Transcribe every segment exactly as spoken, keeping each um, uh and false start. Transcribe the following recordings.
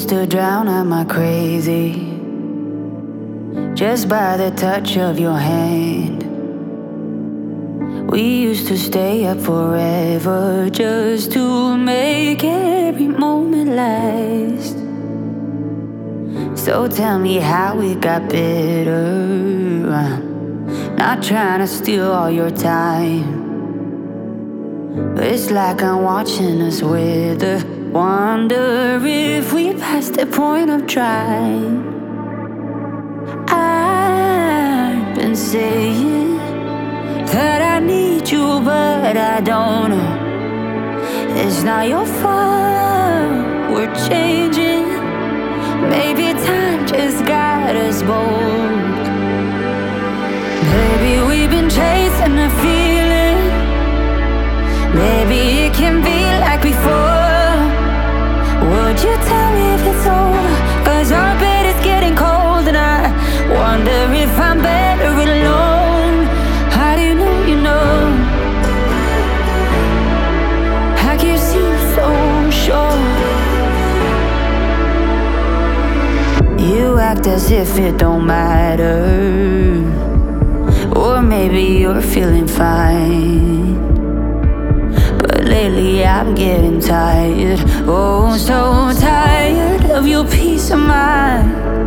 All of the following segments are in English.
used to drown out my crazy just by the touch of your hand. We used to stay up forever just to make every moment last. So tell me how it got better. I'm not trying to steal all your time, but it's like I'm watching us wither. Wonder if we passed the point of trying. I've been saying that I need you, but I don't know. It's not your fault, we're changing. Maybe time just got us both. Baby, we've been chasing a feeling. Maybe it can be like before. Would you tell me if it's over? Cause our bed is getting cold, and I wonder if I'm better alone. How do you know you know? How can you seem so sure? You act as if it don't matter, or maybe you're feeling fine, but lately I'm getting tired. Oh, so tired of your peace of mind.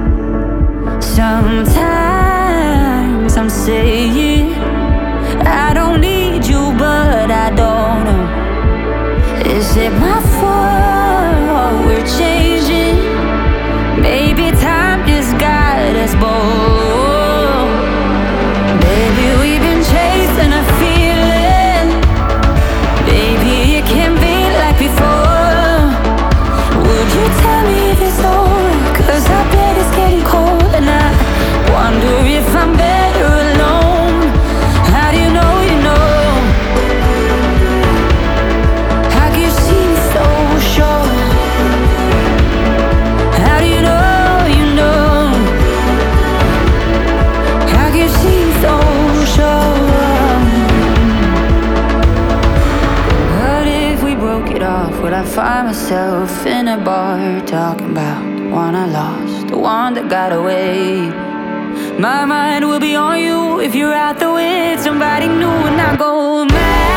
Sometimes I'm saying I don't need you, but I don't know. Is it my fault we're changing? Maybe time just got us both. Baby, we've been chasing a feeling. Baby, it can be like before. Would you tell me if it's over? Cause our bed is getting cold, and I wonder if I'm better alone. How do you know you know? How can you seem so sure? How do you know you know? How can you seem so sure? What if we broke it off? Would I find myself in a bar talking about the one I lost, the one that got away? My mind will be on you if you're out there with somebody new, and I go mad.